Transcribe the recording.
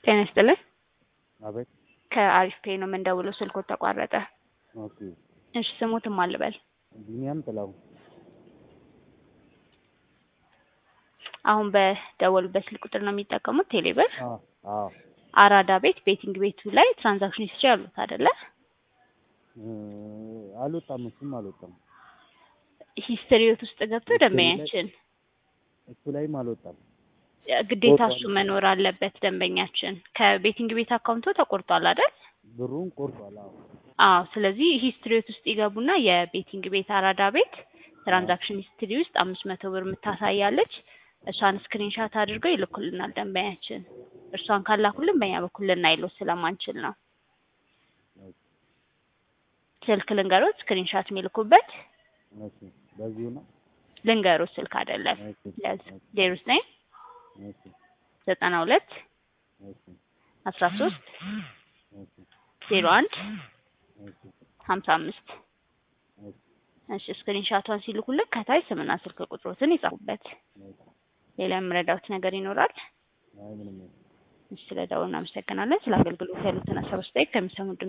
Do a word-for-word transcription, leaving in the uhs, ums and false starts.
ጤና ይስጥልኝ። አቤት። ከአሪፍ ፔ ነው የምንደውለው፣ ስልኮት ተቋረጠ። ኦኬ። እሺ ስሙትም አልበል። ቢኒያም ጥላው። አሁን በደወሉበት ስልክ ቁጥር ነው የሚጠቀሙት ቴሌብር? አዎ አዎ። አራዳ ቤት ቤቲንግ ቤቱ ላይ ትራንዛክሽን ሂስትሪ አሉት አይደለ? አልወጣም፣ እሱም አልወጣም። ሂስትሪዎት ውስጥ ገብቶ ደንበኛችን እሱ ላይም አልወጣም። ግዴታ እሱ መኖር አለበት። ደንበኛችን ከቤቲንግ ቤት አካውንቶ ተቆርጧል አይደል? ብሩን ቆርጧል። አዎ አዎ። ስለዚህ ሂስትሪዎት ውስጥ ይገቡና የቤቲንግ ቤት አራዳ ቤት ትራንዛክሽን ሂስትሪ ውስጥ አምስት መቶ ብር የምታሳያለች። እሷን ስክሪንሻት አድርገው ይልኩልናል ደንበኛችን። እርሷን ካላኩልን በእኛ በኩል ልናይለው ስለማንችል ነው። ስልክ ልንገሮት ስክሪንሻት የሚልኩበት? እሺ፣ በዚሁ ነው። ልንገሮት ስልክ አይደለም። ዜሮ ዘጠኝ ዘጠና ሁለት አስራ ሶስት ዜሮ አንድ ሀምሳ አምስት እሺ፣ ስክሪንሻቷን ሲልኩልን ከታይ ስምና ስልክ ቁጥሮትን ይጻፉበት። ሌላ የምረዳውት ነገር ይኖራል? አይ ምንም። እሺ፣ ስለደውልና አመሰግናለን። ስለ አገልግሎት ያሉትን ሀሳብ አስተያየት ከሚሰሙ